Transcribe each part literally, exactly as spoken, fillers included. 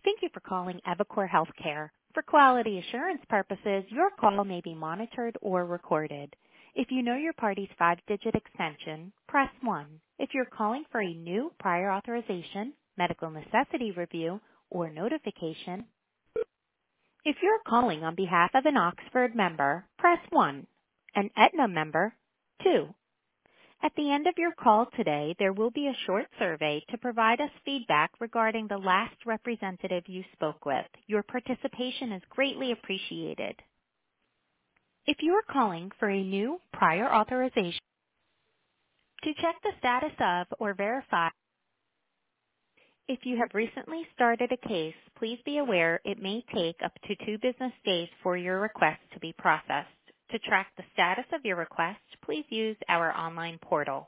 Thank you for calling Evacor Healthcare. For quality assurance purposes, your call may be monitored or recorded. If you know your party's five-digit extension, press one. If you're calling for a new prior authorization, medical necessity review, or notification, if you're calling on behalf of an Oxford member, press one. An Aetna member, two. At the end of your call today, there will be a short survey to provide us feedback regarding the last representative you spoke with. Your participation is greatly appreciated. If you are calling for a new prior authorization, to check the status of or verify if you have recently started a case, please be aware it may take up to two business days for your request to be processed. To track the status of your request, please use our online portal.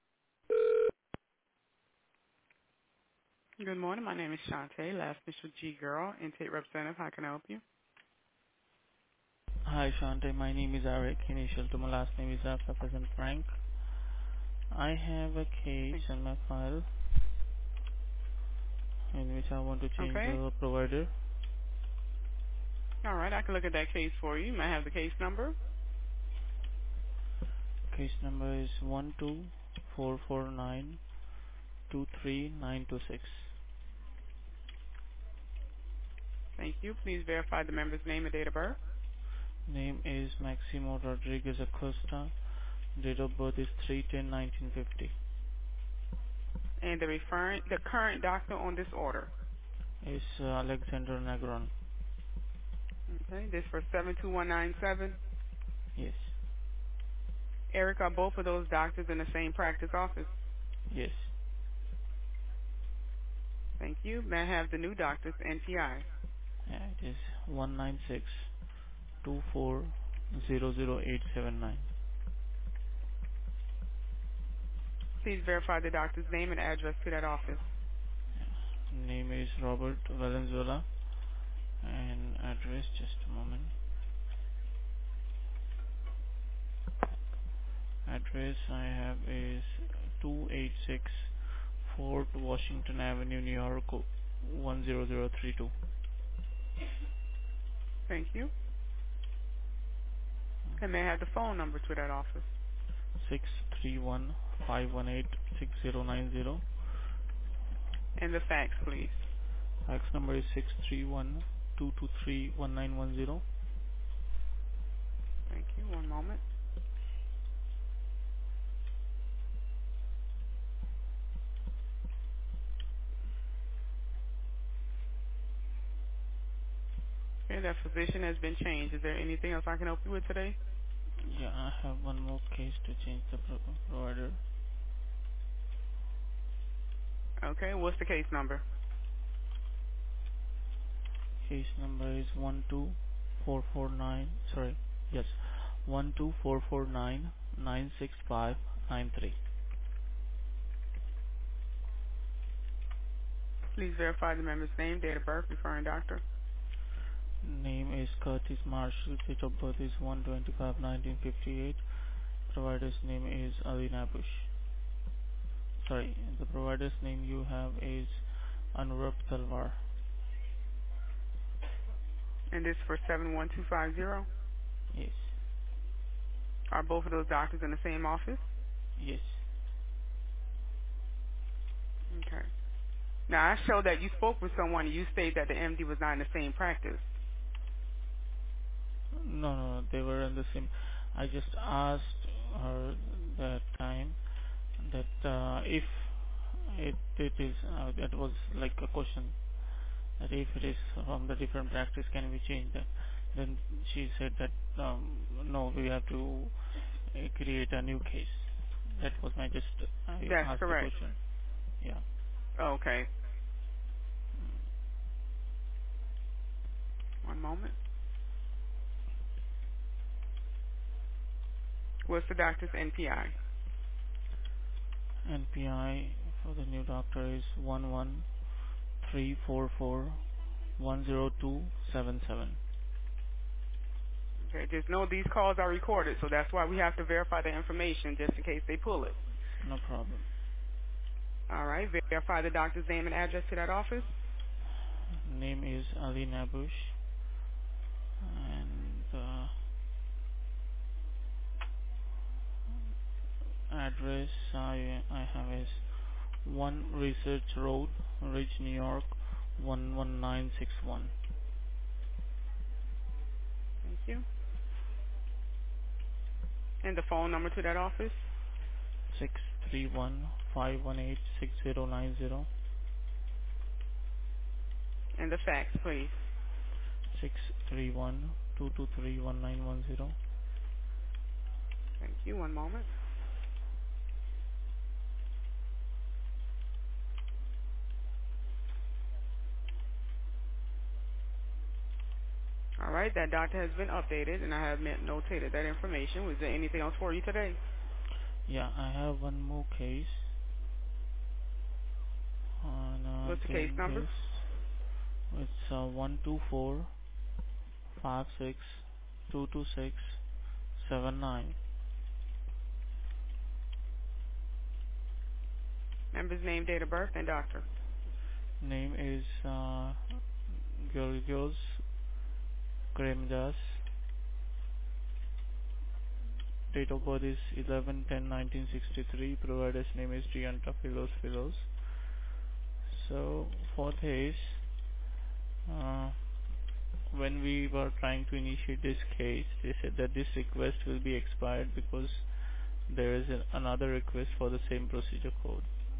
Good morning. My name is Shantae, last initial G Girl, intake representative. How can I help you? Hi, Shante. My name is Eric. Initial to my last name is Alpha Present Frank. I have a case in my file in which I want to change Okay. the provider. All right. I can look at that case for you. May I have the case number? Case number is one two four four nine two three nine two six. Thank you. Please verify the member's name and date of birth. Name is Maximo Rodriguez Acosta. Date of birth is three ten nineteen fifty. And the referring, the current doctor on this order. Is uh, Alexander Negron. Okay. This for seven two one nine seven. Yes. Eric, are both of those doctors in the same practice office? Yes. Thank you. May I have the new doctor's N P I? Yeah, it is one nine six two four zero zero eight seven nine. Please verify the doctor's name and address to that office. Name is Robert Valenzuela and address, just a moment. Address I have is two eight six Fort Washington Avenue, New York one zero zero three two. Thank you. And may I have the phone number to that office? six three one five one eight six zero nine zero. And the fax, please. Fax number is six three one two two three one nine one zero. Thank you. One moment. Okay, that physician has been changed. Is there anything else I can help you with today? Yeah, I have one more case to change the pro- provider. Okay, what's the case number? Case number is one two four four nine. Sorry, yes, one two four four nine nine six five nine three. Please verify the member's name, date of birth, referring doctor. Name is Curtis Marshall. Date of birth is one twenty-five nineteen fifty-eight. Provider's name is Alina Bush. Sorry, the provider's name you have is Anurag Talwar. And this for seven one two five zero. Yes, Are both of those doctors in the same office? yes. Okay. Now, I show that you spoke with someone and you stated that the M D was not in the same practice. No, no, no, they were in the same. I just asked her that time that uh, if it it is uh, that was like a question that if it is from the different practice, can we change that? Then she said that um, no, we have to uh, create a new case. That was my just I That's asked the correct. question. Yeah. Okay. One moment. What's the doctor's N P I? N P I for the new doctor is one one three four four one zero two seven seven. Okay, just know these calls are recorded, so that's why we have to verify the information just in case they pull it. No problem. All right, verify the doctor's name and address to that office. Name is Ali Nabush, and the address I I have is one Research Road, Ridge, New York one one nine six one. Thank you. And the phone number to that office? Six three one five one eight six zero nine zero. And the fax, please. Six three one two two three one nine one zero. Thank you. One moment. All right, that doctor has been updated, and I have notated that information. Was there anything else for you today? Yeah, I have one more case. And uh, What's the case again, number? case it's uh, one two four five six two two six seven nine. Member's name, date of birth, and doctor. Name is uh, Georgios Kremdas. Date of birth is eleven ten nineteen sixty-three. Provider's name is Gianta Philos Philos. So for this, uh, when we were trying to initiate this case, they said that this request will be expired because there is an, another request for the same procedure code,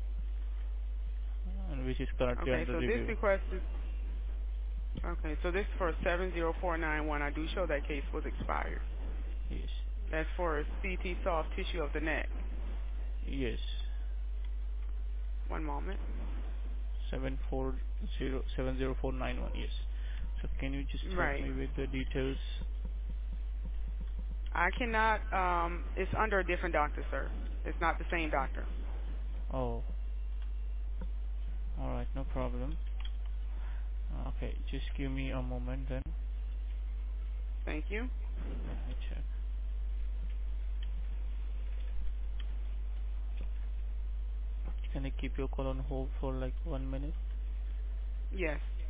and which is currently Okay, under so this review. request is, okay, so this is for seven zero four nine one. I do show that case was expired. Yes. That's for C T soft tissue of the neck. Yes. One moment. Seven four zero seven zero four nine one. Yes. So can you just help Right. me with the details? I cannot, um, it's under a different doctor, sir. It's not the same doctor. Oh, all right, no problem. Okay, just give me a moment then. Thank you. Let me check. Can I keep your call on hold for like one minute? Yes.